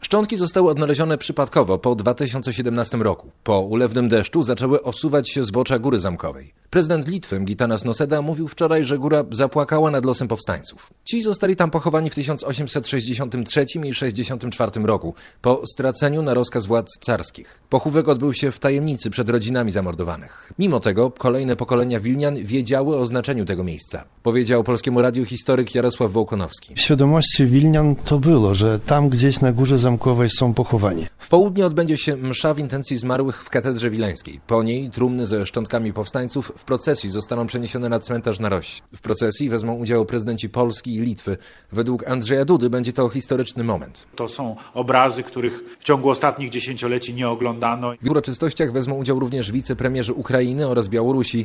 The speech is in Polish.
Szczątki zostały odnalezione przypadkowo po 2017 roku. Po ulewnym deszczu zaczęły osuwać się zbocza Góry Zamkowej. Prezydent Litwy Gitanas Nausėda mówił wczoraj, że góra zapłakała nad losem powstańców. Ci zostali tam pochowani w 1863 i 1864 roku, po straceniu na rozkaz władz carskich. Pochówek odbył się w tajemnicy przed rodzinami zamordowanych. Mimo tego kolejne pokolenia Wilnian wiedziały o znaczeniu tego miejsca, powiedział Polskiemu Radiu historyk Jarosław Wołkonowski. W świadomości Wilnian to było, że tam gdzieś na Górze Zamkowej są pochowani. W południe odbędzie się msza w intencji zmarłych w katedrze wileńskiej. Po niej trumny ze szczątkami powstańców w procesji zostaną przeniesione na cmentarz na Roś. W procesji wezmą udział prezydenci Polski i Litwy. Według Andrzeja Dudy będzie to historyczny moment. To są obrazy, których w ciągu ostatnich dziesięcioleci nie oglądano. W uroczystościach wezmą udział również wicepremierzy Ukrainy oraz Białorusi.